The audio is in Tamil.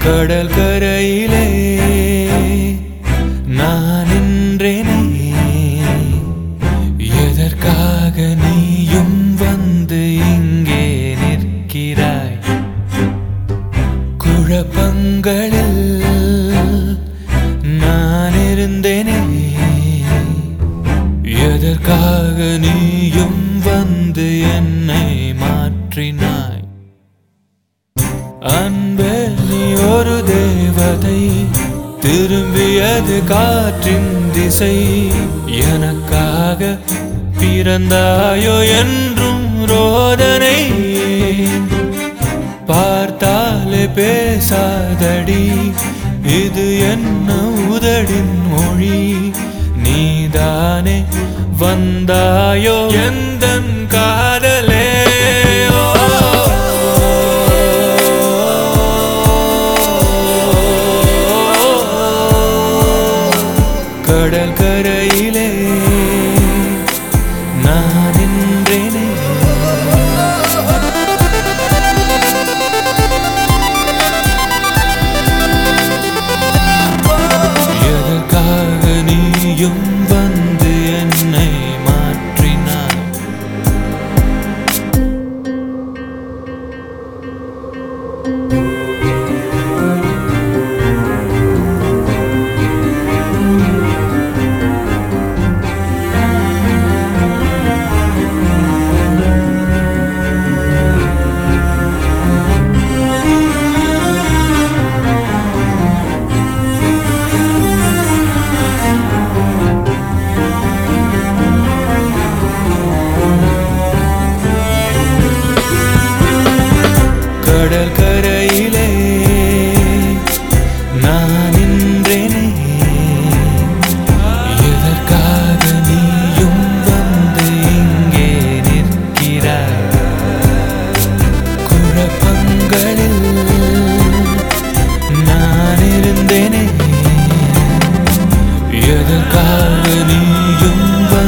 கடல் கரையிலே நான் நின்றேனே, எதற்காக நீயும் வந்து இங்கே நிற்கிறாய்? குழப்பங்களில் நான் இருந்தேனே, எதற்காக நீயும் வந்து என்னை மாற்றினாய்? அன்பே நீ ஒரு தேவதை, திரும்பியது காற்றின் திசை. எனக்காக பிறந்தாயோ என்றும் ரோதனை. பார்த்தாலே பேசாதடி, இது என்ன உதடின் மொழி? நீதானே வந்தாயோ எந்தன் காதலே? கடல் கரையிலே நான் நின்றேனே, எதற்காக நீயும் வந்து என்னை மாற்றினாய்? கடல் கரையிலே நான் நின்றேனே, எதற்காக நீயும் வந்து இங்கே நிற்கிறாய்? குழப்பங்களில் நான் இருந்தேனே, எதற்காக நீயும்